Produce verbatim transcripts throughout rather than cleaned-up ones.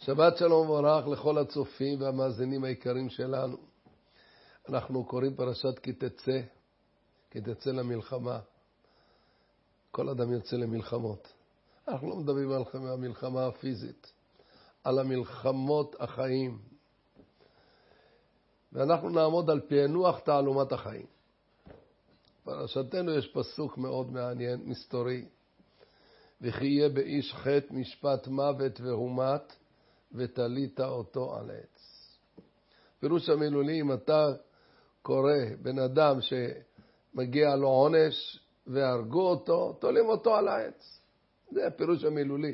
שבת שלום וברך לכל הצופים והמאזינים העיקרים שלנו. אנחנו קוראים פרשת כי תצא, כי תצא למלחמה. כל אדם יוצא למלחמות. אנחנו לא מדברים על המלחמה הפיזית, על המלחמות החיים. ואנחנו נעמוד על פענוח תעלומת החיים. פרשתנו יש פסוק מאוד מעניין, מסתורי. וכי יהיה באיש חטא משפט מוות והומת, ותלית אותו על עץ. פירוש המילולי, אם אתה קורא בן אדם שמגיע לו עונש והרגו אותו, תולים אותו על העץ. זה הפירוש המילולי.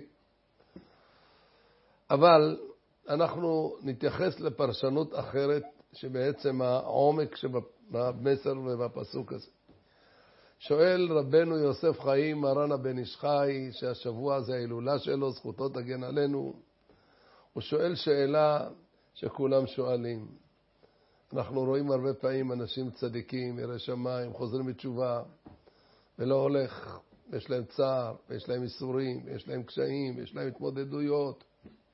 אבל אנחנו נתייחס לפרשנות אחרת, שבעצם העומק שבמסר ובפסוק הזה. שואל רבנו יוסף חיים מרן הבן איש חי, שהשבוע זה ההילולה שלו, זכותו תגן עלינו. הוא שואל שאלה שכולם שואלים. אנחנו רואים הרבה פעמים אנשים צדיקים, יראי שמיים, חוזרים בתשובה, ולא הולך. יש להם צער, יש להם איסורים, יש להם קשיים, יש להם התמודדויות.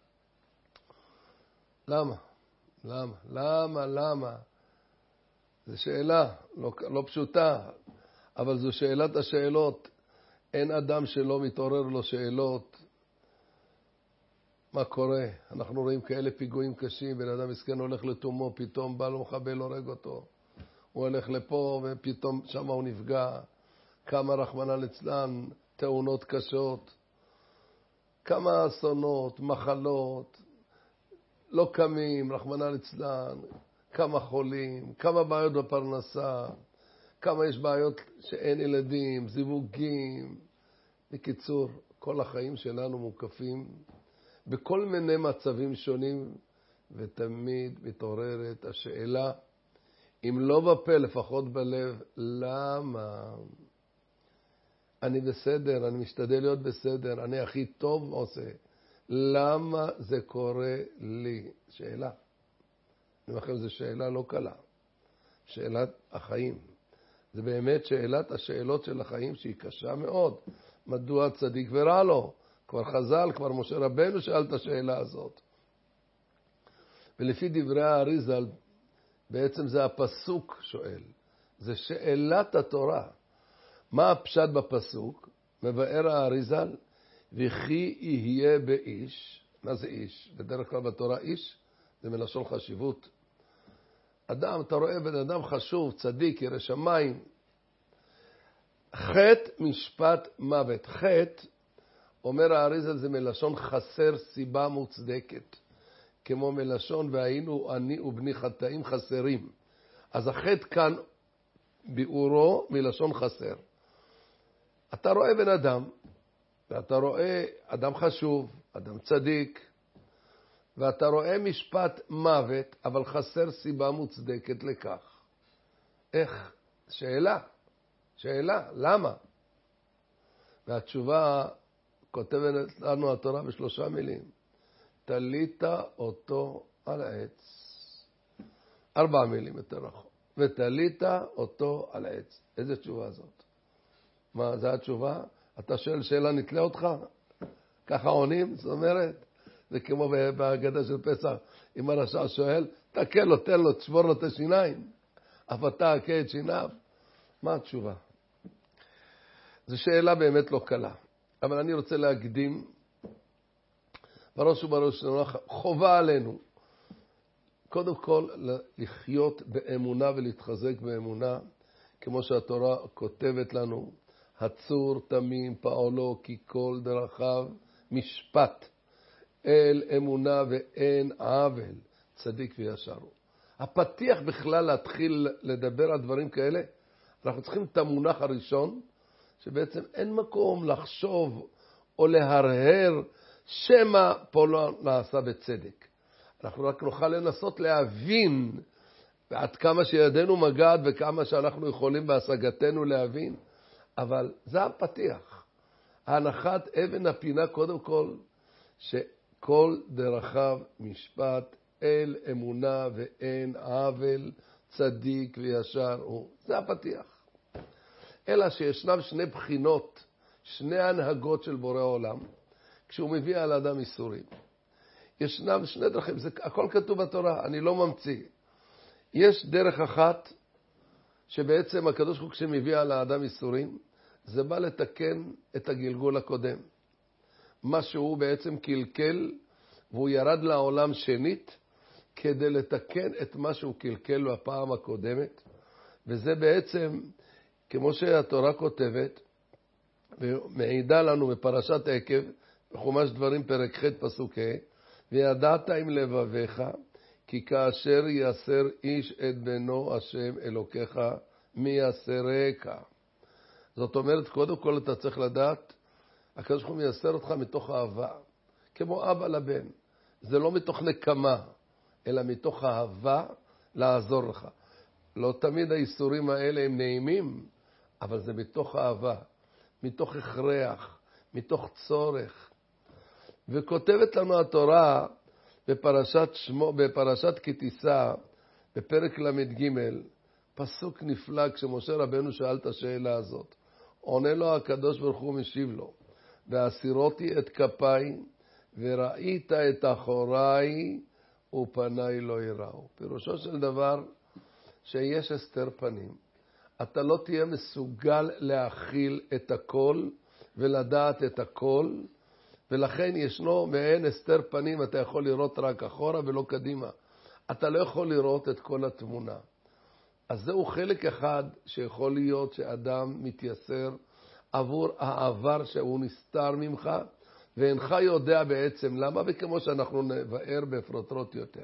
למה? למה? למה? למה? זו שאלה לא, לא פשוטה, אבל זו שאלת השאלות. אין אדם שלא מתעורר לו שאלות. מה קורה? אנחנו רואים כאלה פיגועים קשים, בן אדם מסכן הולך לתומו, פתאום בא לו מחבל, הורג אותו. הוא הולך לפה ופתאום שם הוא נפגע. כמה רחמנא ליצלן, תאונות קשות. כמה אסונות, מחלות, לא קמים, רחמנא ליצלן. כמה חולים, כמה בעיות בפרנסה. כמה יש בעיות שאין ילדים, זיווגים. בקיצור, כל החיים שלנו מוקפים בכל מיני מצבים שונים, ותמיד מתעוררת השאלה, אם לא בפה לפחות בלב, למה? אני בסדר, אני משתדל להיות בסדר, אני הכי טוב עושה. למה זה קורה לי? שאלה. אני אומר לכם, זו שאלה לא קלה. שאלת החיים. זה באמת שאלת השאלות של החיים שהיא קשה מאוד. מדוע צדיק ורע לו? כבר חז"ל, כבר משה רבנו שאל את השאלה הזאת. ולפי דברי האריז"ל, בעצם זה הפסוק שואל. זה שאלת התורה. מה הפשט בפסוק? מבאר האריז"ל, וכי יהיה באיש. מה זה איש? בדרך כלל בתורה איש זה מלשון חשיבות. אדם, אתה רואה בן אדם חשוב, צדיק, ירא שמיים. חטא משפט מוות. חטא, אומר האריז"ל, זה מלשון חסר סיבה מוצדקת. כמו מלשון והיינו אני ובני חטאים חסרים. אז החטא כאן ביאורו מלשון חסר. אתה רואה בן אדם, ואתה רואה אדם חשוב, אדם צדיק, ואתה רואה משפט מוות, אבל חסר סיבה מוצדקת לכך. איך? שאלה. שאלה, למה? והתשובה כותבת לנו התורה בשלושה מילים. תלית אותו על העץ. ארבע מילים יותר רחוק. ותלית אותו על העץ. איזה תשובה זאת? מה, זה התשובה? אתה שואל שאלה, נתלה אותך? ככה עונים? זאת אומרת, זה כמו בהגדה של פסח. אם הרשע שואל, תקל לו, תן לו, תשבור לו את השיניים. אף אתה הכה את שיניו. מה התשובה? זו שאלה באמת לא קלה. אבל אני רוצה להקדים, בראש ובראש חובה עלינו, קודם כל לחיות באמונה ולהתחזק באמונה, כמו שהתורה כותבת לנו, הצור תמים פעולו כי כל דרכיו משפט, אל אמונה ואין עוול, צדיק וישר הוא. הפתיח בכלל להתחיל לדבר על דברים כאלה, אנחנו צריכים את המונח הראשון, שבעצם אין מקום לחשוב או להרהר שמה פה לא נעשה בצדק. אנחנו רק נוכל לנסות להבין, ועד כמה שידנו מגעת וכמה שאנחנו יכולים בהשגתנו להבין, אבל זה הפתיח. ההנחת אבן הפינה קודם כל, שכל דרכיו משפט אל אמונה ואין עוול, צדיק וישר הוא. זה הפתיח. אלא שישנם שני בחינות, שני הנהגות של בורא עולם, כשהוא מביא על אדם איסורים. ישנם שני דרכים, זה הכל כתוב בתורה, אני לא ממציא. יש דרך אחת שבעצם הקדוש ברוך הוא כשמביא על האדם איסורים, זה בא לתקן את הגלגול הקודם. מה שהוא בעצם קלקל, והוא ירד לעולם שנית, כדי לתקן את מה שהוא קלקל בפעם הקודמת. וזה בעצם, כמו שהתורה כותבת, ומעידה לנו בפרשת עקב, בחומש דברים פרק ח' פסוק ה', וידעת עם לבביך, כי כאשר יסר איש את בנו השם אלוקיך, מי יסרק. זאת אומרת, קודם כל אתה צריך לדעת, הקדוש ברוך הוא מייסר אותך מתוך אהבה, כמו אבא לבן. זה לא מתוך נקמה, אלא מתוך אהבה לעזור לך. לא תמיד האיסורים האלה הם נעימים, אבל זה מתוך אהבה, מתוך הכרח, מתוך צורך. וכותבת לנו התורה בפרשת שמו, בפרשת כי תישא, בפרק למד ג', פסוק נפלא, כשמשה רבנו שאל את השאלה הזאת. עונה לו הקדוש ברוך הוא משיב לו, והסירותי את כפיי, וראית את אחוריי, ופניי לא יראו. פירושו של דבר, שיש הסתר פנים. אתה לא תהיה מסוגל להכיל את הכל, ולדעת את הכל, ולכן ישנו מעין הסתר פנים, אתה יכול לראות רק אחורה ולא קדימה. אתה לא יכול לראות את כל התמונה. אז זהו חלק אחד שיכול להיות שאדם מתייסר עבור העבר שהוא נסתר ממך, ואינך יודע בעצם למה, וכמו שאנחנו נבאר בפרוטרוט יותר.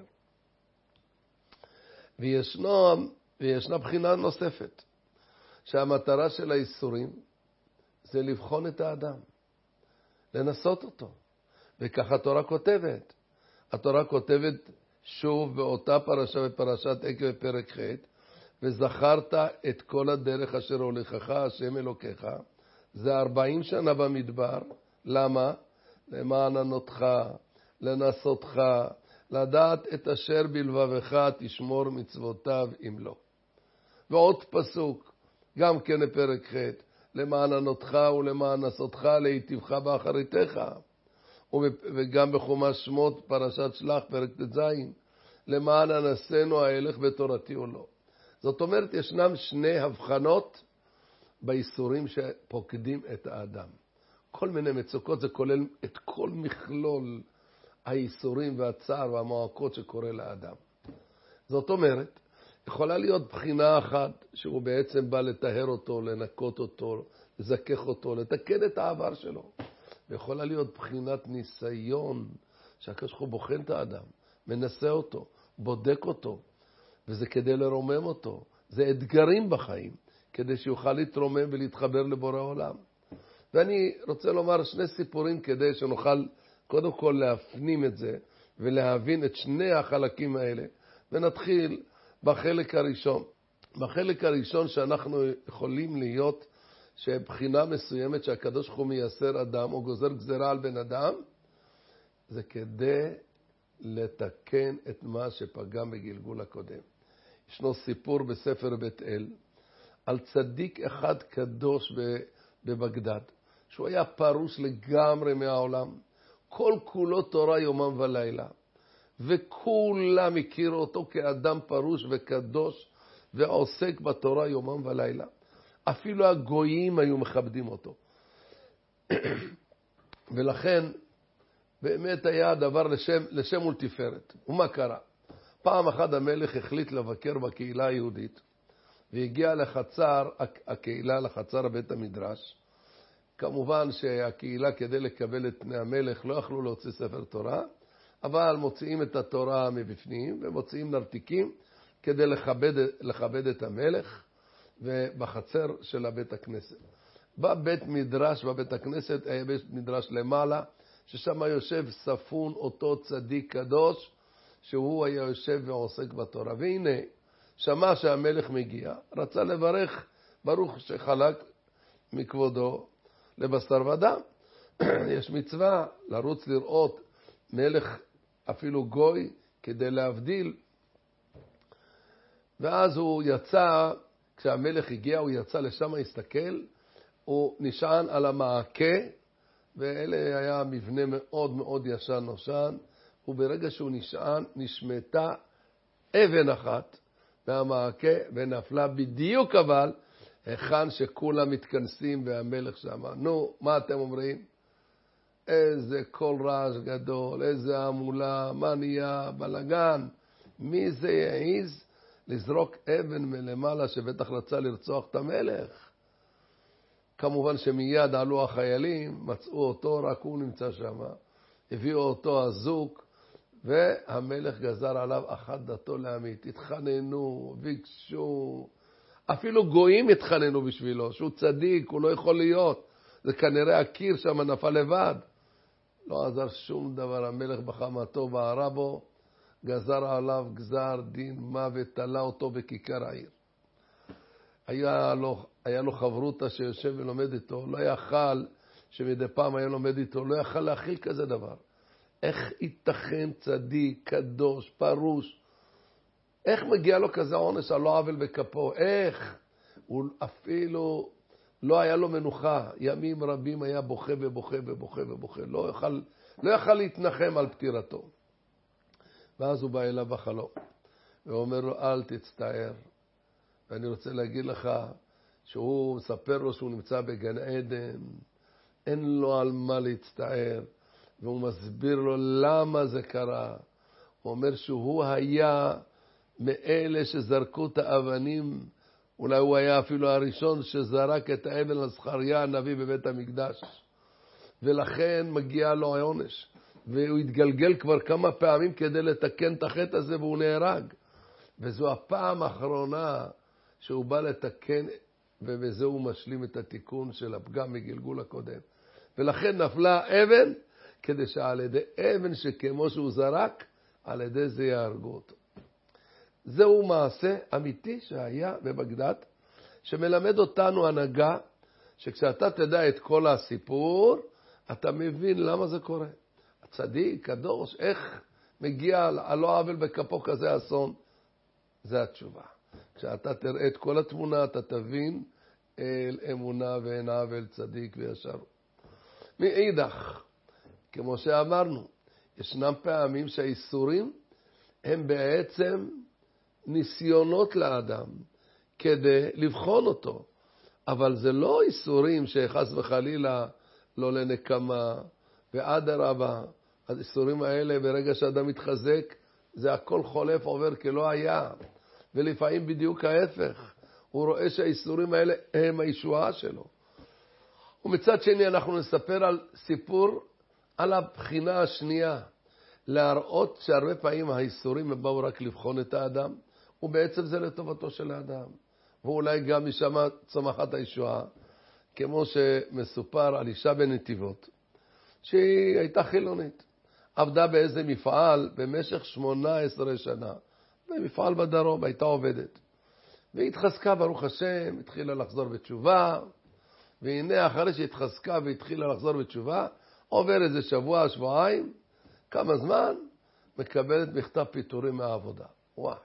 וישנו, וישנה בחינה נוספת, שהמטרה של האיסורים זה לבחון את האדם, לנסות אותו. וכך התורה כותבת. התורה כותבת שוב באותה פרשה בפרשת עקב בפרק ח', וזכרת את כל הדרך אשר הולכך השם אלוקיך. זה ארבעים שנה במדבר. למה? למען ענותך, לנסותך, לדעת את אשר בלבבך תשמור מצוותיו אם לא. ועוד פסוק, גם כן בפרק ח', למען ענותך ולמען נסותך להיטיבך באחריתך. וגם בחומש שמות פרשת שלח פרק ט"ז, למען אנסנו ההלך בתורתי או לא. זאת אומרת, ישנם שני הבחנות באיסורים שפוקדים את האדם. כל מיני מצוקות, זה כולל את כל מכלול האיסורים והצער והמועקות שקורה לאדם. זאת אומרת, יכולה להיות בחינה אחת שהוא בעצם בא לטהר אותו, לנקות אותו, לזכך אותו, לתקן את העבר שלו. ויכולה להיות בחינת ניסיון שהקדוש ברוך הוא בוחן את האדם, מנסה אותו, בודק אותו, וזה כדי לרומם אותו. זה אתגרים בחיים, כדי שיוכל להתרומם ולהתחבר לבורא עולם. ואני רוצה לומר שני סיפורים כדי שנוכל קודם כל להפנים את זה, ולהבין את שני החלקים האלה. ונתחיל בחלק הראשון. בחלק הראשון שאנחנו יכולים להיות, שבחינה מסוימת שהקדוש ברוך הוא מייסר אדם, או גוזר גזרה על בן אדם, זה כדי לתקן את מה שפגם בגלגול הקודם. ישנו סיפור בספר בית אל, על צדיק אחד קדוש בבגדד, שהוא היה פרוש לגמרי מהעולם, כל כולו תורה יומם ולילה, וכולם הכירו אותו כאדם פרוש וקדוש, ועוסק בתורה יומם ולילה. אפילו הגויים היו מכבדים אותו. ולכן, באמת היה הדבר לשם, לשם ולתפארת. ומה קרה? פעם אחת המלך החליט לבקר בקהילה היהודית, והגיע לחצר, הקהילה לחצר בית המדרש. כמובן שהקהילה כדי לקבל את פני המלך לא יכלו להוציא ספר תורה, אבל מוציאים את התורה מבפנים, ומוציאים נרתיקים כדי לכבד, לכבד את המלך, ובחצר של בית הכנסת. בבית מדרש, בבית הכנסת, היה בית מדרש למעלה, ששם יושב ספון אותו צדיק קדוש, שהוא היה יושב ועוסק בתורה. והנה, שמע שהמלך מגיע, רצה לברך ברוך שחלק מכבודו לבשר ודם. יש מצווה לרוץ לראות מלך אפילו גוי כדי להבדיל. ואז הוא יצא, כשהמלך הגיע הוא יצא לשם, הסתכל, הוא נשען על המעקה, ואלה היה מבנה מאוד מאוד ישן נושן, וברגע שהוא נשען, נשמטה אבן אחת מהמעקה ונפלה בדיוק אבל היכן שכולם מתכנסים והמלך שם. נו, מה אתם אומרים? איזה כל רעש גדול, איזה המולה, מה נהיה, בלגן. מי זה יעיז לזרוק אבן מלמעלה שבטח רצה לרצוח את המלך? כמובן שמיד עלו החיילים, מצאו אותו, רק הוא נמצא שם. הביאו אותו הזוק, והמלך גזר עליו אחת דתו להמית. התחננו, ביקשו, אפילו גויים התחננו בשבילו, שהוא צדיק, הוא לא יכול להיות. זה כנראה הקיר שם נפל לבד. לא עזר שום דבר, המלך בחמתו בערה בו, גזר עליו גזר דין מוות, תלה אותו בכיכר העיר. היה לו, היה לו חברותה שיושב ולומד איתו, לא יכל, שמדי פעם היה לומד איתו, לא יכל להכיל כזה דבר. איך ייתכן צדיק, קדוש, פרוש? איך מגיע לו כזה עונש על לא עוול בכפו? איך? הוא אפילו לא היה לו מנוחה. ימים רבים היה בוכה ובוכה ובוכה ובוכה. לא יכל, לא יכל להתנחם על פטירתו. ואז הוא בא אליו בחלום, ואומר לו, אל תצטער. ואני רוצה להגיד לך, שהוא מספר לו שהוא נמצא בגן עדן, אין לו על מה להצטער. והוא מסביר לו למה זה קרה. הוא אומר שהוא היה מאלה שזרקו את האבנים, אולי הוא היה אפילו הראשון שזרק את האבן לזכריה הנביא בבית המקדש. ולכן מגיע לו העונש. והוא התגלגל כבר כמה פעמים כדי לתקן את החטא הזה, והוא נהרג. וזו הפעם האחרונה שהוא בא לתקן, ובזה הוא משלים את התיקון של הפגם מגלגול הקודם. ולכן נפלה אבן, כדי שעל ידי אבן שכמו שהוא זרק, על ידי זה יהרגו אותו. זהו מעשה אמיתי שהיה בבגדד, שמלמד אותנו הנהגה, שכשאתה תדע את כל הסיפור, אתה מבין למה זה קורה. הצדיק, קדוש, איך מגיע על לא עוול בכפו כזה אסון? זה התשובה. כשאתה תראה את כל התמונה, אתה תבין אל אמונה ואין עוול צדיק וישר. מאידך, כמו שאמרנו, ישנם פעמים שהאיסורים הם בעצם ניסיונות לאדם כדי לבחון אותו. אבל זה לא איסורים שחס וחלילה לא לנקמה ועד הרבה. האיסורים האלה ברגע שאדם מתחזק, זה הכל חולף עובר כלא היה. ולפעמים בדיוק ההפך. הוא רואה שהאיסורים האלה הם הישועה שלו. ומצד שני אנחנו נספר על סיפור על הבחינה השנייה, להראות שהרבה פעמים האיסורים הם באו רק לבחון את האדם, ובעצם זה לטובתו של האדם. ואולי גם משם צומחת הישועה, כמו שמסופר על אישה בנתיבות, שהיא הייתה חילונית. עבדה באיזה מפעל במשך שמונה עשרה שנה, במפעל בדרום, הייתה עובדת. והיא התחזקה ברוך השם, התחילה לחזור בתשובה, והנה אחרי שהתחזקה והתחילה לחזור בתשובה, עובר איזה שבוע, שבועיים, כמה זמן, מקבלת מכתב פיטורים מהעבודה. וואי.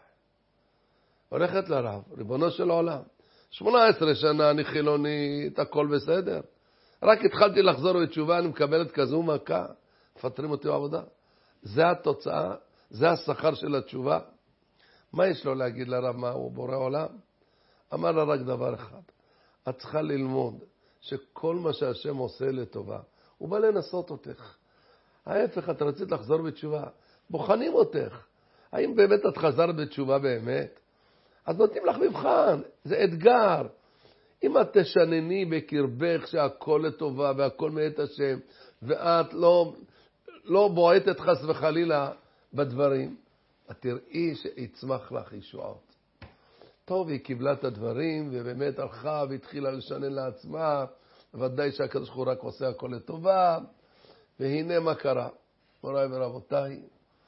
הולכת לרב, ריבונו של עולם. שמונה עשרה שנה אני חילונית, הכל בסדר. רק התחלתי לחזור בתשובה, אני מקבלת כזו מכה, מפטרים אותי בעבודה. זה התוצאה, זה השכר של התשובה. מה יש לו להגיד לרב? מה הוא בורא עולם? אמר לה רק דבר אחד. את צריכה ללמוד שכל מה שהשם עושה לטובה, הוא בא לנסות אותך. ההפך, את רצית לחזור בתשובה. בוחנים אותך. האם באמת את חזרת בתשובה באמת? אז נותנים לך מבחן. זה אתגר. אם את תשנני בקרבך שהכל לטובה והכל מאת השם, ואת לא, לא בועטת חס וחלילה בדברים, את תראי שיצמח לך ישועות. טוב, היא קיבלה את הדברים, ובאמת הלכה והתחילה לשנן לעצמה, ודאי שהקדוש ברוך הוא רק עושה הכל לטובה, והנה מה קרה. מוריי ורבותיי,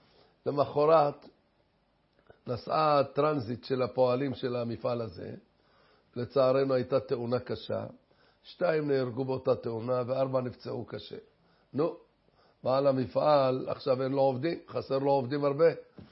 למחרת נסעה הטרנזיט של הפועלים של המפעל הזה, לצערנו הייתה תאונה קשה, שתיים נהרגו באותה תאונה וארבע נפצעו קשה. נו, בעל המפעל, עכשיו אין לו עובדים, חסר לו עובדים הרבה.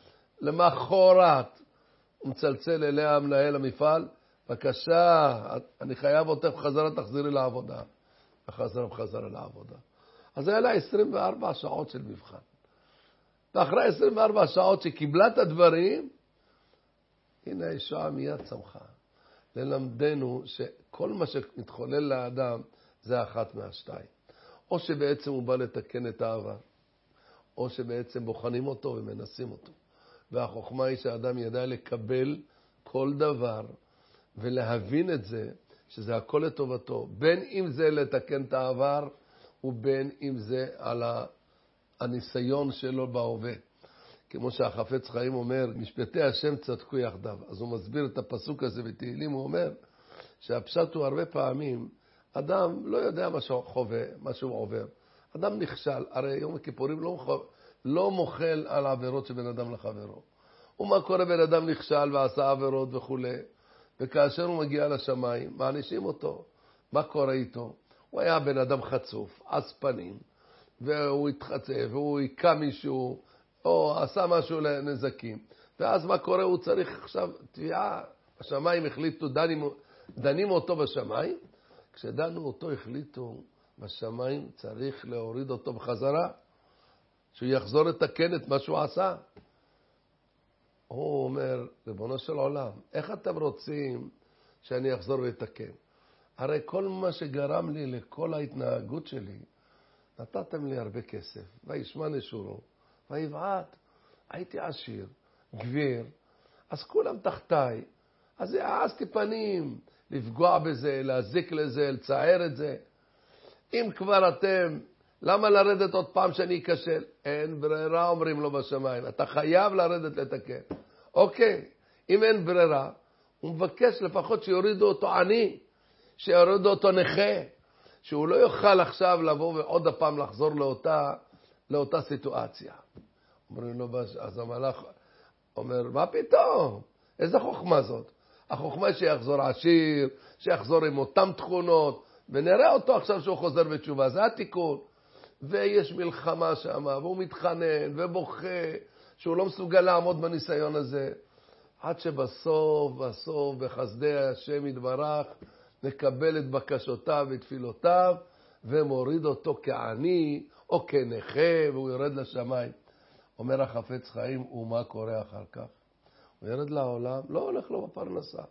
למחרת הוא מצלצל אליה מנהל המפעל, בבקשה, אני חייב אותך בחזרה, תחזירי לעבודה. וחזרה בחזרה לעבודה. אז היה לה עשרים וארבע שעות של מבחן. ואחרי עשרים וארבע שעות שקיבלה את הדברים, הנה הישועה מיד צמחה. ללמדנו שכל מה שמתחולל לאדם זה אחת מהשתיים. או שבעצם הוא בא לתקן את העבר, או שבעצם בוחנים אותו ומנסים אותו. והחוכמה היא שהאדם ידע לקבל כל דבר ולהבין את זה, שזה הכל לטובתו, בין אם זה לתקן את העבר, ובין אם זה על הניסיון שלו בהווה. כמו שהחפץ חיים אומר, משפטי השם צדקו יחדיו. אז הוא מסביר את הפסוק הזה בתהילים, הוא אומר שהפשט הוא הרבה פעמים, אדם לא יודע מה שהוא חווה, מה שהוא עובר. אדם נכשל, הרי יום הכיפורים לא, לא מוחל על עבירות של בן אדם לחברו. ומה קורה בן אדם נכשל ועשה עבירות וכו'. וכאשר הוא מגיע לשמיים, מענישים אותו. מה קורה איתו? הוא היה בן אדם חצוף, עז פנים, והוא התחצף, והוא היקע מישהו, או עשה משהו לנזקים. ואז מה קורה? הוא צריך עכשיו תביעה. השמיים החליטו, דנים, דנים אותו בשמיים. כשדנו אותו החליטו בשמיים, צריך להוריד אותו בחזרה, שהוא יחזור לתקן את מה שהוא עשה. הוא אומר, ריבונו של עולם, איך אתם רוצים שאני אחזור ויתקן? הרי כל מה שגרם לי לכל ההתנהגות שלי, נתתם לי הרבה כסף, וישמע נשורו, ויבעט, הייתי עשיר, גביר, אז כולם תחתיי, אז העזתי פנים, לפגוע בזה, להזיק לזה, לצער את זה. אם כבר אתם, למה לרדת עוד פעם שאני אכשל? אין ברירה, אומרים לו בשמיים, אתה חייב לרדת לתקן. אוקיי, אם אין ברירה, הוא מבקש לפחות שיורידו אותו עני, שיורידו אותו נכה, שהוא לא יוכל עכשיו לבוא ועוד הפעם לחזור לאותה, לאותה סיטואציה. אומרים לו, אז המלאך אומר, מה פתאום? איזה חוכמה זאת? החוכמה שיחזור עשיר, שיחזור עם אותם תכונות, ונראה אותו עכשיו שהוא חוזר בתשובה, זה התיקון. ויש מלחמה שם, והוא מתחנן ובוכה, שהוא לא מסוגל לעמוד בניסיון הזה. עד שבסוף, בסוף, בחסדי השם יתברך, מקבל את בקשותיו ותפילותיו, ומוריד אותו כעני או כנכה, והוא יורד לשמיים. אומר החפץ חיים, ומה קורה אחר כך? הוא ירד לעולם, לא הולך לו בפרנסה.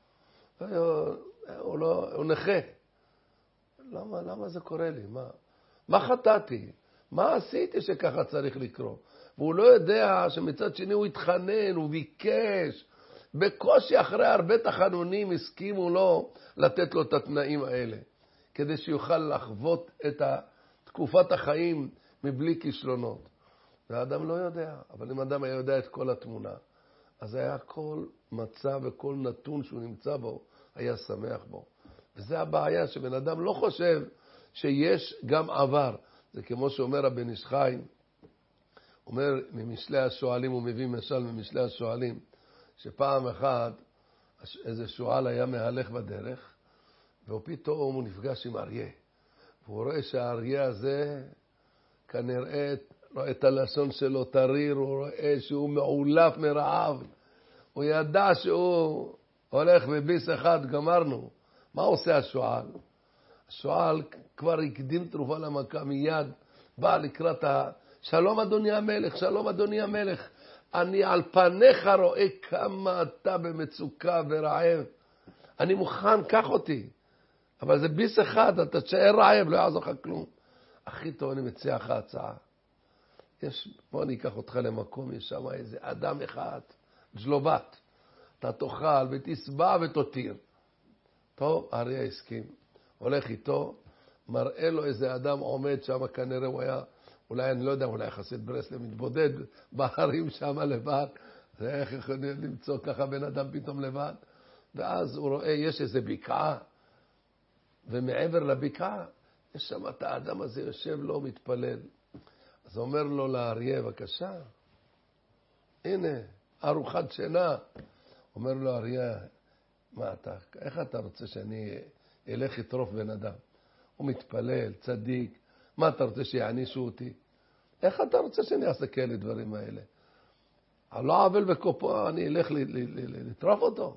הוא, לא, הוא נכה. למה, למה זה קורה לי? מה? מה חטאתי? מה עשיתי שככה צריך לקרוא? והוא לא יודע שמצד שני הוא התחנן, הוא ביקש. בקושי אחרי הרבה תחנונים הסכימו לו לתת לו את התנאים האלה, כדי שיוכל לחוות את תקופת החיים מבלי כישלונות. והאדם לא יודע, אבל אם אדם היה יודע את כל התמונה, אז היה כל מצב וכל נתון שהוא נמצא בו, היה שמח בו. וזה הבעיה, שבן אדם לא חושב שיש גם עבר. זה כמו שאומר הבן איש חי, אומר ממשלי השואלים, הוא מביא משל ממשלי השואלים, שפעם אחת איזה שואל היה מהלך בדרך, ופתאום הוא נפגש עם אריה. והוא רואה שהאריה הזה, כנראה רואה את הלשון שלו תריר, הוא רואה שהוא מעולף מרעב. הוא ידע שהוא הולך בביס אחד, גמרנו. מה עושה השואל? השואל כבר הקדים תרופה למכה מיד, בא לקראת ה... שלום אדוני המלך, שלום אדוני המלך. אני על פניך רואה כמה אתה במצוקה ורעב. אני מוכן, קח אותי. אבל זה ביס אחד, אתה תשאר רעב, לא יעזור לך כלום. הכי טוב, אני מציע לך הצעה. יש, בוא אני אקח אותך למקום, יש שם איזה אדם אחד, ג'לובת. אתה תאכל ותסבע ותותיר. טוב, אריה הסכים. הולך איתו, מראה לו איזה אדם עומד שם, כנראה הוא היה, אולי אני לא יודע, אולי חסיד ברסלב מתבודד בהרים שם לבד. זה איך יכולים למצוא ככה בן אדם פתאום לבד? ואז הוא רואה, יש איזה בקעה, ומעבר לבקעה, יש שם את האדם הזה יושב לו, מתפלל. אז אומר לו לאריה, בבקשה, הנה, ארוחת שינה. אומר לו אריה, מה אתה, איך אתה רוצה שאני אלך יטרוף בן אדם? הוא מתפלל, צדיק, מה אתה רוצה שיענישו אותי? איך אתה רוצה שאני אעשה כאלה דברים האלה? לא עוול בקופו, אני אלך לטרוף אותו?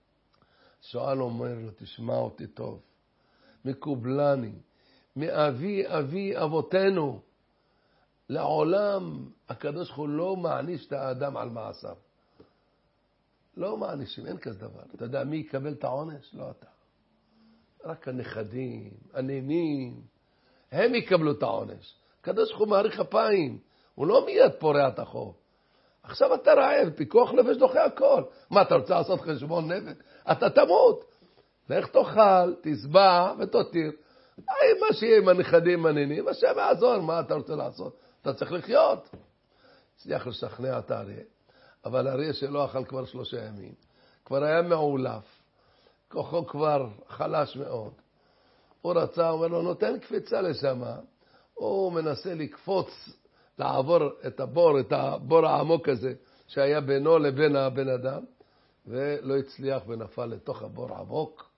שואל אומר לו, תשמע אותי טוב, מקובלני, מאבי אבי אבותינו, לעולם הקדוש ברוך הוא לא מעניש את האדם על מעשיו. לא מענישים, אין כזה דבר. אתה יודע מי יקבל את העונש? לא אתה. רק הנכדים, הנינים, הם יקבלו את העונש. הקדוש ברוך הוא מאריך אפיים, הוא לא מיד פורע את החוב. עכשיו אתה רעב, פיקוח נפש דוחה הכל. מה, אתה רוצה לעשות חשבון נפש? אתה תמות. לך תאכל, תשבע ותותיר. מה שיהיה עם הנכדים הנינים, השם יעזור, מה אתה רוצה לעשות? אתה צריך לחיות. הצליח לשכנע את האריה. אבל האריה שלא אכל כבר שלושה ימים. כבר היה מעולף. כוחו כבר חלש מאוד. הוא רצה, הוא אומר לו, נותן קפיצה לשם. הוא מנסה לקפוץ, לעבור את הבור, את הבור העמוק הזה, שהיה בינו לבין הבן אדם, ולא הצליח ונפל לתוך הבור עמוק.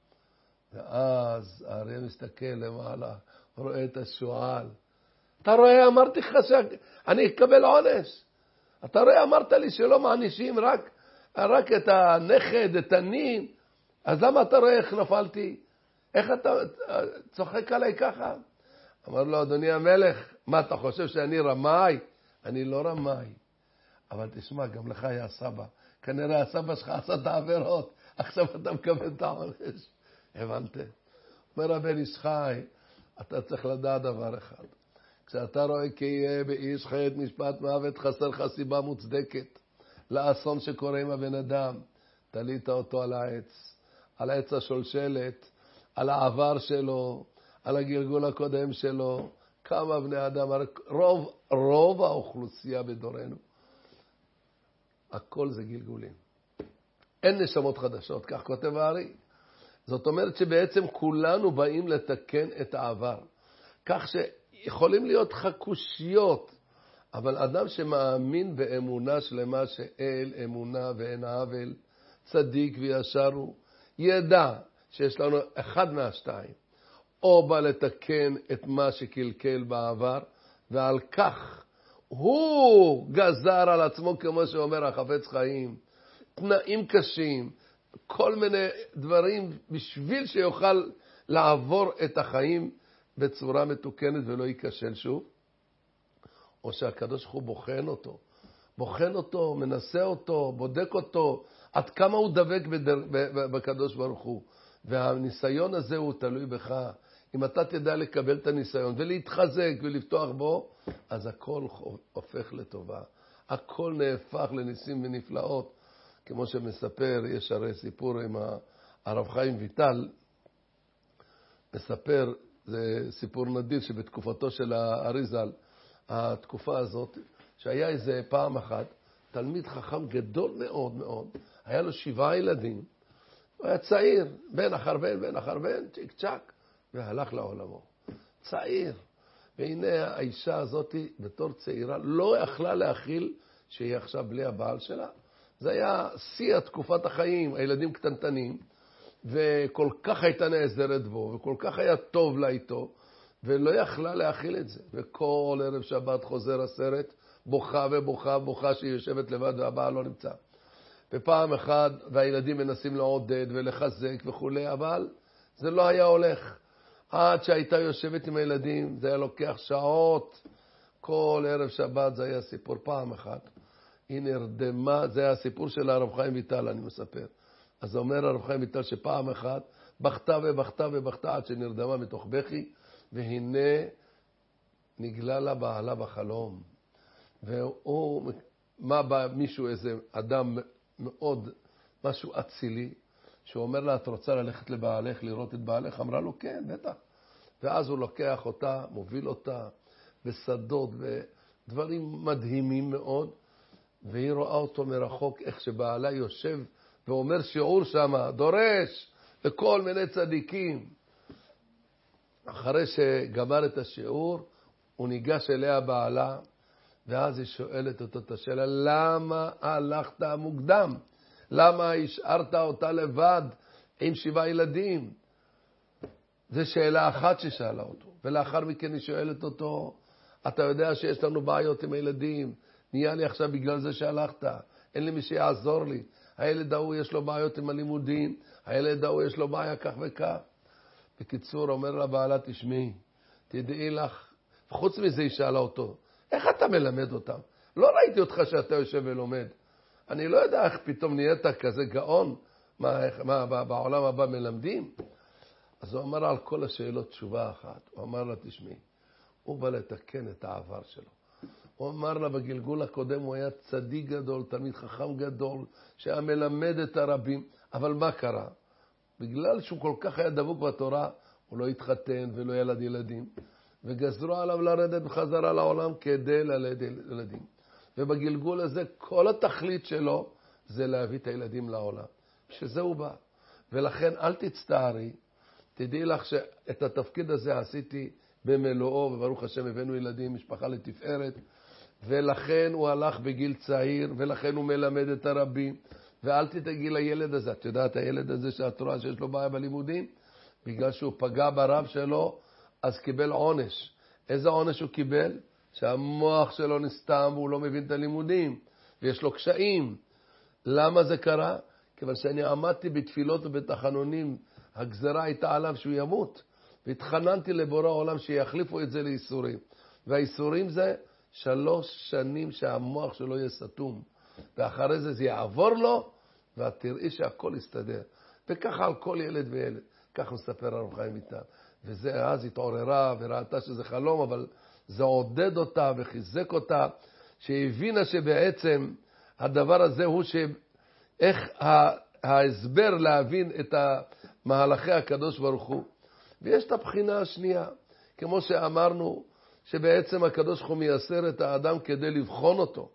ואז האריה מסתכל למעלה, רואה את השועל. אתה רואה, אמרתי לך שאני אקבל עונש. אתה רואה, אמרת לי שלא מענישים רק, רק את הנכד, את הנין. אז למה אתה רואה איך נפלתי? איך אתה צוחק עליי ככה? אמר לו, אדוני המלך, מה אתה חושב שאני רמאי? אני לא רמאי. אבל תשמע, גם לך היה סבא. כנראה הסבא שלך עשה את העבירות. עכשיו אתה מקבל את העונש. הבנתם? אומר הבן איש חי, אתה צריך לדעת דבר אחד. כשאתה רואה כי יהיה באיש חי את משפט מוות, חסר לך סיבה מוצדקת לאסון שקורה עם הבן אדם. תלית אותו על העץ, על העץ השולשלת, על העבר שלו, על הגלגול הקודם שלו. כמה בני אדם, רוב, רוב האוכלוסייה בדורנו, הכל זה גלגולים. אין נשמות חדשות, כך כותב הארי. זאת אומרת שבעצם כולנו באים לתקן את העבר. כך שיכולים להיות חקושיות, אבל אדם שמאמין באמונה שלמה שאל אמונה ואין עוול, צדיק וישר הוא, ידע שיש לנו אחד מהשתיים. או בא לתקן את מה שקלקל בעבר, ועל כך הוא גזר על עצמו, כמו שאומר החפץ חיים, תנאים קשים, כל מיני דברים בשביל שיוכל לעבור את החיים בצורה מתוקנת ולא ייכשל שוב. או שהקדוש ברוך הוא בוחן אותו, בוחן אותו, מנסה אותו, בודק אותו, עד כמה הוא דבק בדר... בקדוש ברוך הוא. והניסיון הזה הוא תלוי בך. אם אתה תדע לקבל את הניסיון ולהתחזק ולפתוח בו, אז הכל הופך לטובה. הכל נהפך לניסים ונפלאות. כמו שמספר, יש הרי סיפור עם הרב חיים ויטל, מספר, זה סיפור נדיר שבתקופתו של האריזל, התקופה הזאת, שהיה איזה פעם אחת, תלמיד חכם גדול מאוד מאוד, היה לו שבעה ילדים, הוא היה צעיר, בן אחר בן, בן אחר בן, צ'יק צ'ק, והלך לעולמו. צעיר. והנה האישה הזאת, בתור צעירה, לא יכלה להכיל שהיא עכשיו בלי הבעל שלה. זה היה שיא תקופת החיים, הילדים קטנטנים, וכל כך הייתה נעזרת בו, וכל כך היה טוב לה איתו, ולא יכלה להכיל את זה. וכל ערב שבת חוזר הסרט, בוכה ובוכה ובוכה שהיא יושבת לבד והבעל לא נמצא. ופעם אחת, והילדים מנסים לעודד ולחזק וכו', אבל זה לא היה הולך. עד שהייתה יושבת עם הילדים, זה היה לוקח שעות. כל ערב שבת זה היה סיפור פעם אחת. היא נרדמה, זה היה הסיפור של הרב חיים ויטל, אני מספר. אז אומר הרב חיים ויטל שפעם אחת, בכתה ובכתה ובכתה עד שנרדמה מתוך בכי, והנה נגלה לה בעלה בחלום. והוא, מה בא מישהו, איזה אדם מאוד, משהו אצילי, שהוא אומר לה, את רוצה ללכת לבעלך, לראות את בעלך? אמרה לו, כן, בטח. ואז הוא לוקח אותה, מוביל אותה בשדות ודברים מדהימים מאוד, והיא רואה אותו מרחוק, איך שבעלה יושב ואומר שיעור שם, דורש לכל מיני צדיקים. אחרי שגמר את השיעור, הוא ניגש אליה בעלה, ואז היא שואלת אותו את השאלה, למה הלכת מוקדם? למה השארת אותה לבד עם שבעה ילדים? זו שאלה אחת ששאלה אותו. ולאחר מכן היא שואלת אותו, אתה יודע שיש לנו בעיות עם הילדים, נהיה לי עכשיו בגלל זה שהלכת, אין לי מי שיעזור לי. הילד ההוא יש לו בעיות עם הלימודים, הילד ההוא יש לו בעיה כך וכך. בקיצור, אומר לבעלה, תשמעי, תדעי לך, חוץ מזה היא שאלה אותו, איך אתה מלמד אותם? לא ראיתי אותך שאתה יושב ולומד. אני לא יודע איך פתאום נהיית כזה גאון, מה, מה בעולם הבא מלמדים. אז הוא אמר על כל השאלות תשובה אחת. הוא אמר לה, תשמעי, הוא בא לתקן את העבר שלו. הוא אמר לה, בגלגול הקודם הוא היה צדיק גדול, תלמיד חכם גדול, שהיה מלמד את הרבים. אבל מה קרה? בגלל שהוא כל כך היה דבוק בתורה, הוא לא התחתן ולא ילד ילדים. וגזרו עליו לרדת בחזרה לעולם כדי ללד ילדים. ובגלגול הזה, כל התכלית שלו זה להביא את הילדים לעולם. שזה הוא בא. ולכן אל תצטערי, תדעי לך שאת התפקיד הזה עשיתי במלואו, וברוך השם הבאנו ילדים, משפחה לתפארת, ולכן הוא הלך בגיל צעיר, ולכן הוא מלמד את הרבים, ואל תדאגי לילד הזה. את יודעת, הילד הזה שאת רואה שיש לו בעיה בלימודים, בגלל שהוא פגע ברב שלו, אז קיבל עונש. איזה עונש הוא קיבל? שהמוח שלו נסתם, והוא לא מבין את הלימודים, ויש לו קשיים. למה זה קרה? כיוון שאני עמדתי בתפילות ובתחנונים, הגזרה הייתה עליו שהוא ימות, והתחננתי לבורא העולם שיחליפו את זה לאיסורים. והאיסורים זה שלוש שנים שהמוח שלו יהיה סתום, ואחרי זה זה יעבור לו, ואת תראי שהכל יסתדר. וככה על כל ילד וילד. כך מספר הרב חיים ויטל. וזה אז התעוררה וראתה שזה חלום, אבל זה עודד אותה וחיזק אותה, שהבינה שבעצם הדבר הזה הוא שאיך ההסבר להבין את מהלכי הקדוש ברוך הוא. ויש את הבחינה השנייה, כמו שאמרנו, שבעצם הקדוש ברוך הוא מייסר את האדם כדי לבחון אותו.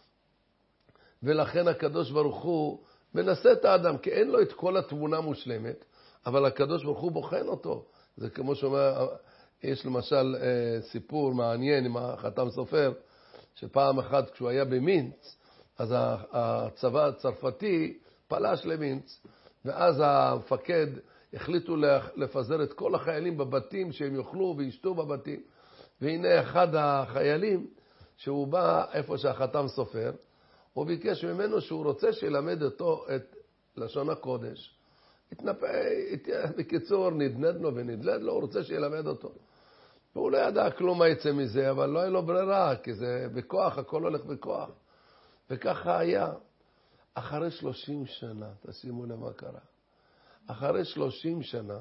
ולכן הקדוש ברוך הוא מנסה את האדם, כי אין לו את כל התמונה מושלמת, אבל הקדוש ברוך הוא בוחן אותו. זה כמו שאומר, יש למשל סיפור מעניין עם החתם סופר, שפעם אחת כשהוא היה במינץ, אז הצבא הצרפתי פלש למינץ, ואז המפקד החליטו לפזר את כל החיילים בבתים שהם יאכלו וישתו בבתים. והנה אחד החיילים, שהוא בא איפה שהחתם סופר, הוא ביקש ממנו שהוא רוצה שילמד אותו את לשון הקודש. התנפ... בקיצור, נדנד לו ונדלד לו, הוא רוצה שילמד אותו. והוא לא ידע כלום מה יצא מזה, אבל לא היה לו ברירה, כי זה בכוח, הכל הולך בכוח. וככה היה. אחרי שלושים שנה, תשימו למה קרה. אחרי שלושים שנה,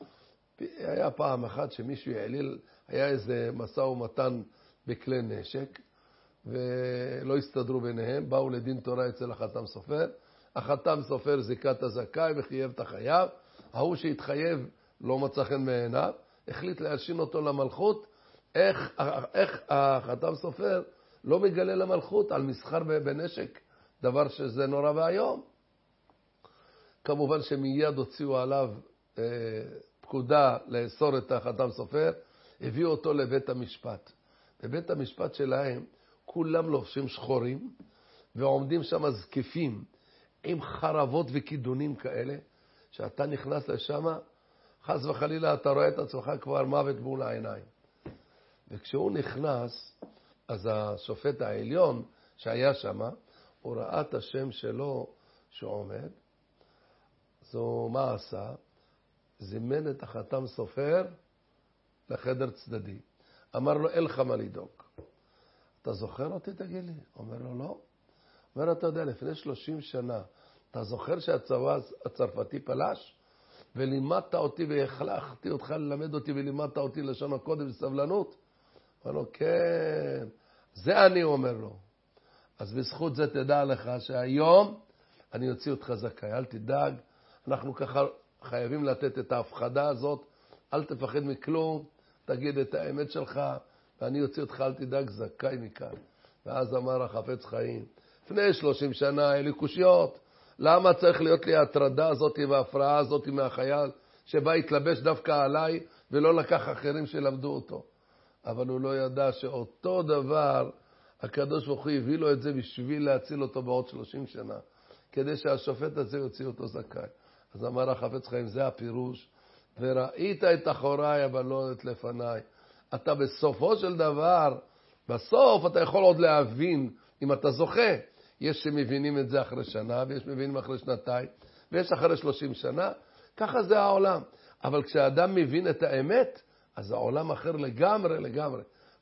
היה פעם אחת שמישהו יעליל, היה איזה מסע ומתן בכלי נשק, ולא הסתדרו ביניהם, באו לדין תורה אצל החתם סופר, החתם סופר זיקת הזכאי וחייב את החייב, ההוא שהתחייב לא מצא חן מעיניו, החליט להלשין אותו למלכות. איך, איך החתם סופר לא מגלה למלכות על מסחר בנשק, דבר שזה נורא והיום. כמובן שמיד הוציאו עליו אה, פקודה לאסור את החתם סופר, הביאו אותו לבית המשפט. בבית המשפט שלהם כולם לובשים שחורים, ועומדים שם זקיפים עם חרבות וכידונים כאלה, שאתה נכנס לשם, חס וחלילה אתה רואה את עצמך כבר מוות מול העיניים. וכשהוא נכנס, אז השופט העליון שהיה שם, הוא ראה את השם שלו שעומד, זו מה עשה? זימן את החתם סופר לחדר צדדי. אמר לו, אין לך מה לדאוג. אתה זוכר אותי, תגיד לי? אומר לו, לא. אומר, אתה יודע, לפני שלושים שנה, אתה זוכר שהצבא הצרפתי פלש? ולימדת אותי והחלחתי אותך ללמד אותי ולימדת אותי לשון הקודש וסבלנות? אומר לו, כן. זה אני אומר לו. אז בזכות זה תדע לך שהיום אני אוציא אותך זכאי. אל תדאג. אנחנו ככה חייבים לתת את ההפחדה הזאת. אל תפחד מכלום. תגיד את האמת שלך. ואני אוציא אותך, אל תדאג, זכאי מכאן. ואז אמר החפץ חיים, לפני שלושים שנה היה לי קושיות. למה צריך להיות לי ההטרדה הזאת וההפרעה הזאת מהחייל, שבא התלבש דווקא עליי ולא לקח אחרים שלמדו אותו? אבל הוא לא ידע שאותו דבר, הקדוש ברוך הוא הביא לו את זה בשביל להציל אותו בעוד שלושים שנה, כדי שהשופט הזה יוציא אותו זכאי. אז אמר החפץ חיים, זה הפירוש, וראית את אחוריי אבל לא את לפניי. אתה בסופו של דבר, בסוף אתה יכול עוד להבין אם אתה זוכה. יש שמבינים את זה אחרי שנה, ויש מבינים אחרי שנתיים, ויש אחרי שלושים שנה. ככה זה העולם. אבל כשאדם מבין את האמת, אז העולם אחר לגמרי, לגמרי.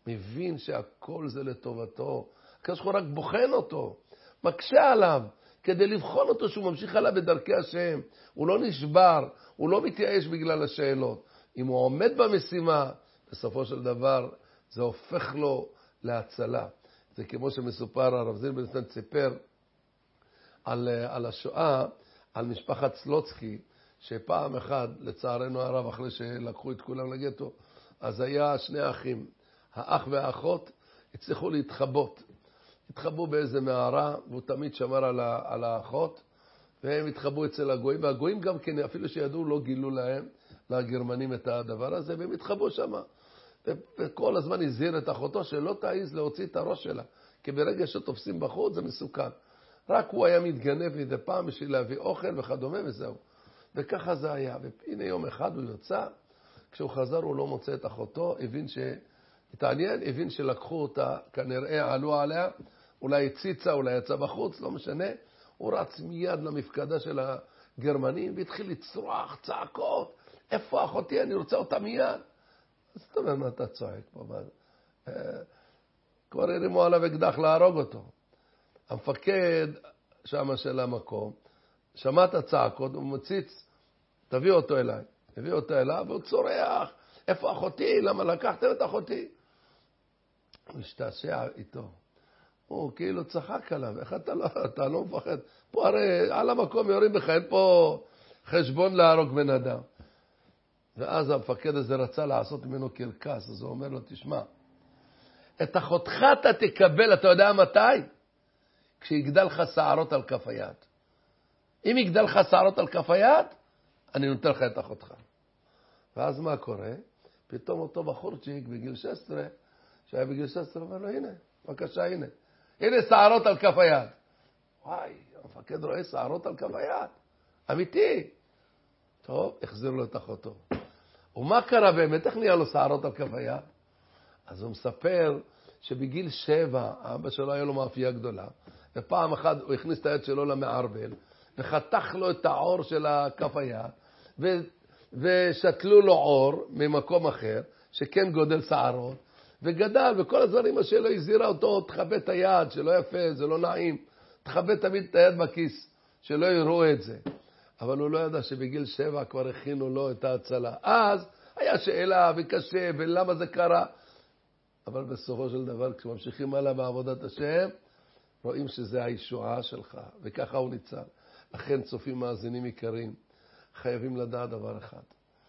מבין שהכל זה לטובתו. הקדוש ברוך הוא רק בוחן אותו, מקשה עליו, כדי לבחון אותו שהוא ממשיך עליו בדרכי השם. הוא לא נשבר, הוא לא מתייאש בגלל השאלות. אם הוא עומד במשימה, בסופו של דבר זה הופך לו להצלה. זה כמו שמסופר, הרב זין בן סנט סיפר על, על השואה, על משפחת סלוצקי, שפעם אחד, לצערנו הרב, אחרי שלקחו את כולם לגטו, אז היה שני אחים, האח והאחות, הצליחו להתחבות. התחבאו באיזה מערה, והוא תמיד שמר על, ה, על האחות, והם התחבאו אצל הגויים, והגויים גם כן, אפילו שידעו, לא גילו להם, לגרמנים את הדבר הזה, והם התחבאו שם. וכל הזמן הזהיר את אחותו שלא תעיז להוציא את הראש שלה, כי ברגע שתופסים בחוץ זה מסוכן. רק הוא היה מתגנב מדי פעם בשביל להביא אוכל וכדומה וזהו. וככה זה היה. והנה יום אחד הוא יוצא, כשהוא חזר הוא לא מוצא את אחותו, הבין שהתעניין, הבין שלקחו אותה, כנראה עלו עליה, אולי הציצה, אולי יצא בחוץ, לא משנה. הוא רץ מיד למפקדה של הגרמנים והתחיל לצרוח צעקות, איפה אחותי? אני רוצה אותה מיד. אז אתה אומר, מה אתה צועק פה? כבר הרימו עליו אקדח להרוג אותו. המפקד שם של המקום, שמע את הצעקות, הוא מציץ, תביא אותו אליי. הביא אותו אליו, והוא צורח, איפה אחותי? למה לקחתם את אחותי? הוא השתעשע איתו. הוא כאילו צחק עליו, איך אתה לא, אתה לא מפחד? פה הרי על המקום יורים בך, אין פה חשבון להרוג בן אדם. ואז המפקד הזה רצה לעשות ממנו קרקס, אז הוא אומר לו, תשמע, את אחותך אתה תקבל, אתה יודע מתי? כשיגדל לך שערות על כף היד. אם יגדל לך שערות על כף היד, אני נותן לך את אחותך. ואז מה קורה? פתאום אותו בחורצ'יק בגיל שש עשרה, שהיה בגיל שש עשרה, אומר לו, הנה, בבקשה, הנה. הנה שערות על כף היד. וואי, המפקד רואה שערות על כף היד. אמיתי. טוב, החזיר לו את אחותו. ומה קרה באמת? איך נהיה לו שערות על כף היד? אז הוא מספר שבגיל שבע, האבא שלו היה לו מאפייה גדולה, ופעם אחת הוא הכניס את היד שלו למערבל, וחתך לו את העור של כף היד, ו... ושתלו לו עור ממקום אחר, שכן גודל שערות, וגדל, וכל הדברים שלו הזהירה אותו, תחבא את היד, שלא יפה, זה לא נעים, תחבא תמיד את היד בכיס, שלא יראו את זה. אבל הוא לא ידע שבגיל שבע כבר הכינו לו את ההצלה. אז היה שאלה וקשה, ולמה זה קרה? אבל בסופו של דבר, כשממשיכים הלאה בעבודת השם, רואים שזה הישועה שלך, וככה הוא ניצל. לכן צופים מאזינים עיקרים, חייבים לדעת דבר אחד,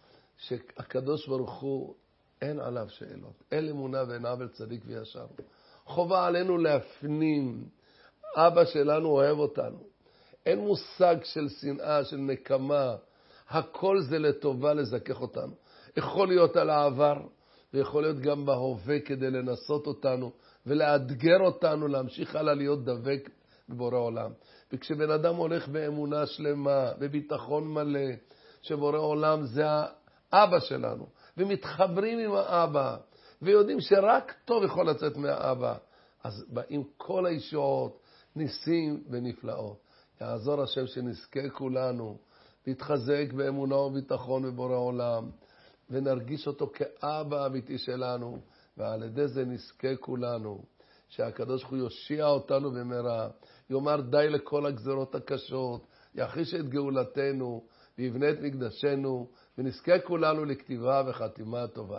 שהקדוש ברוך הוא, אין עליו שאלות. אין אמונה ואין עוול צדיק וישר. חובה עלינו להפנים, אבא שלנו אוהב אותנו. אין מושג של שנאה, של נקמה. הכל זה לטובה לזכך אותנו. יכול להיות על העבר, ויכול להיות גם בהווה כדי לנסות אותנו, ולאתגר אותנו, להמשיך הלאה להיות דבק בבורא עולם. וכשבן אדם הולך באמונה שלמה, בביטחון מלא, שבורא עולם זה האבא שלנו, ומתחברים עם האבא, ויודעים שרק טוב יכול לצאת מהאבא, אז באים כל הישועות, ניסים ונפלאות. יעזור השם שנזכה כולנו, להתחזק באמונה וביטחון בבורא עולם, ונרגיש אותו כאבא אמיתי שלנו, ועל ידי זה נזכה כולנו, שהקדוש ברוך הוא יושיע אותנו במהרה, יאמר די לכל הגזרות הקשות, יחיש את גאולתנו, ויבנה את מקדשנו, ונזכה כולנו לכתיבה וחתימה טובה.